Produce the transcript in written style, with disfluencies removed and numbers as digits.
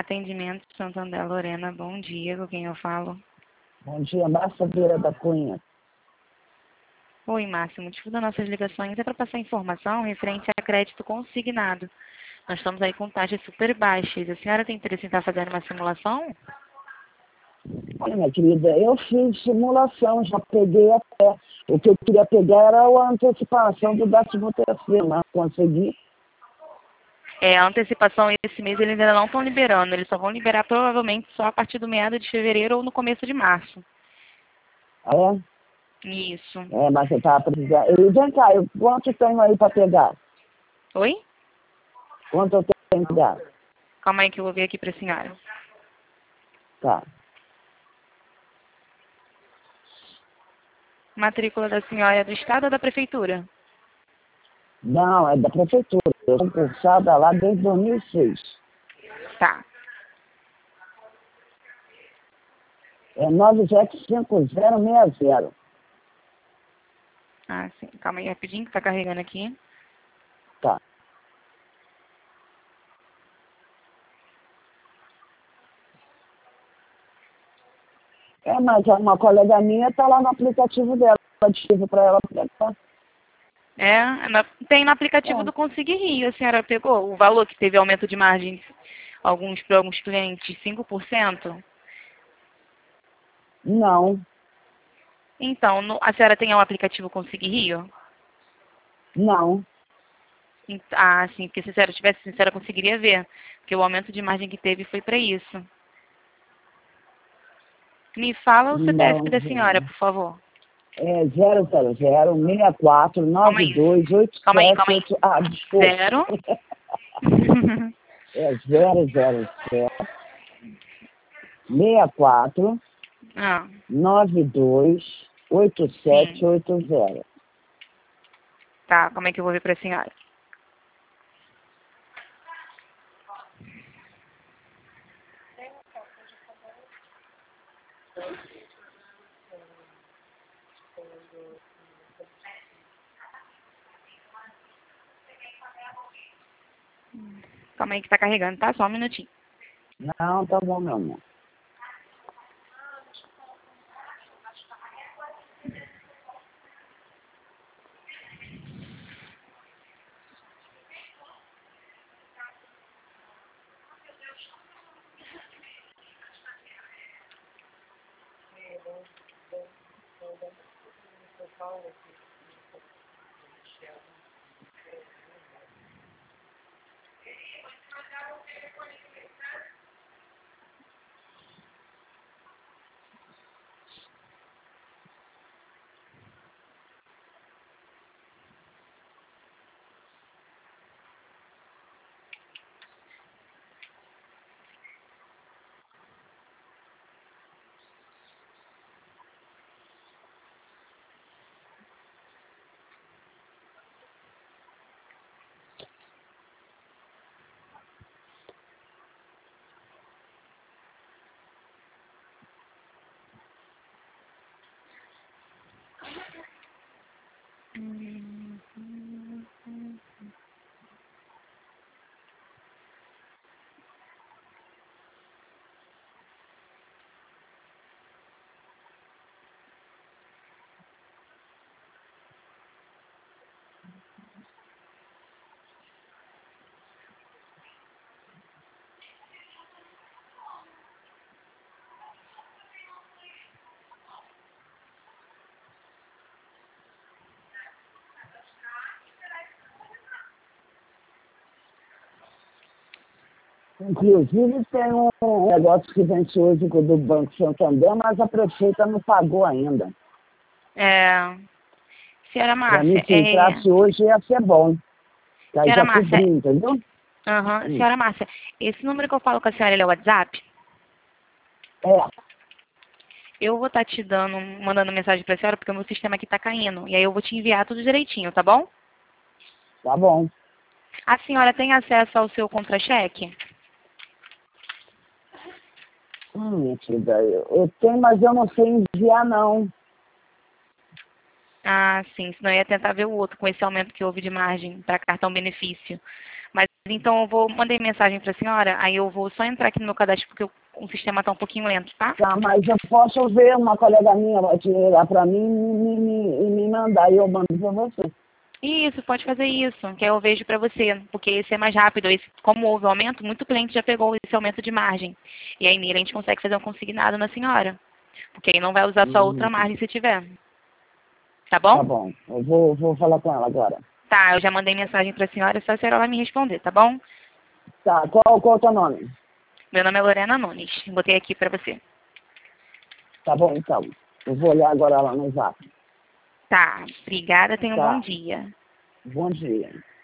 Atendimento Santander Lorena, bom dia, com quem eu falo? Bom dia, Márcia Vieira da Cunha. Oi, Márcia, o motivo das nossas ligações é para passar informação referente a crédito consignado. Nós estamos aí com taxas super baixas. A senhora tem interesse em estar fazendo uma simulação? Olha, minha querida, eu fiz simulação, já peguei até. O que eu queria pegar era a antecipação do 13º, mas consegui. A antecipação esse mês eles ainda não estão liberando. Eles só vão liberar provavelmente só a partir do meado de fevereiro ou no começo de março. Ah, é? Isso. É, mas eu estava precisando. E vem cá, quanto tenho aí para pegar? Oi? Quanto eu tenho para pegar? Calma aí que eu vou ver aqui para a senhora. Tá. Matrícula da senhora é do estado ou da prefeitura? Não, é da prefeitura. Eu sou cursada lá desde 2006. Tá. É 975060. Ah, sim. Calma aí rapidinho que tá carregando aqui. Tá. É, mas uma colega minha está lá no aplicativo dela. Eu tive para ela pegar. Tem no aplicativo do Conseguir Rio. A senhora pegou o valor que teve aumento de margens para alguns clientes, 5%? Não, Então, a senhora tem o aplicativo Conseguir Rio? não. Ah, sim, porque se a senhora tivesse, a senhora conseguiria ver. Porque o aumento de margem que teve foi para isso. Me fala o CPF Não, da senhora, por favor. é 00064 Calma aí. 9287. Ah, desculpa. Zero. É 007 64 Ah, 928780. sim. Tá, como é que eu vou ver para a senhora? Calma aí que tá carregando, tá? Só um minutinho. Não, tá bom, meu amor. Inclusive tem um negócio que vence hoje do Banco Santander, mas a prefeita não pagou ainda. Senhora Para mim, Márcia, se entrasse hoje ia ser bom. Que aí Senhora já Márcia, cobriu, entendeu? Senhora Márcia, esse número que eu falo com a senhora, ele é o WhatsApp? É, Eu vou estar te mandando mensagem para a senhora, porque o meu sistema aqui está caindo. E aí eu vou te enviar tudo direitinho, tá bom? tá bom. A senhora tem acesso ao seu contra-cheque? Minha querida, eu tenho, mas eu não sei enviar, não. Ah, sim. Senão eu ia tentar ver o outro com esse aumento que houve de margem para cartão benefício. Mas Então eu mandei mensagem para a senhora, aí eu vou só entrar aqui no meu cadastro porque o sistema está um pouquinho lento, tá? Tá, mas eu posso ver, uma colega minha vai tirar para mim e me mandar, e eu mando para você. Isso, pode fazer isso, que aí eu vejo para você, porque esse é mais rápido. Esse, como houve aumento, muito cliente já pegou esse aumento de margem. E aí nele a gente consegue fazer um consignado na senhora. Porque aí não vai usar só outra margem se tiver. Tá bom? Tá bom, eu vou falar com ela agora. Tá, eu já mandei mensagem para a senhora, só a senhora vai me responder, tá bom? Tá, qual é o teu nome? Meu nome é Lorena Nunes, botei aqui para você. Tá bom, então. Eu vou olhar agora lá no Zap. Tá, obrigada, tenha um bom Tá, dia. bom dia.